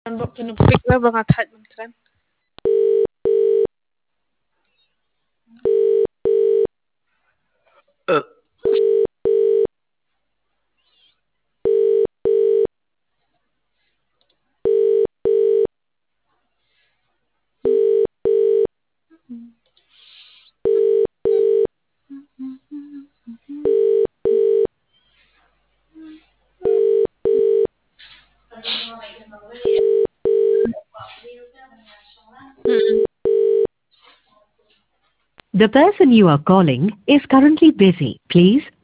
Pinupik ba bangat hat man keren. The person you are calling is currently busy. Please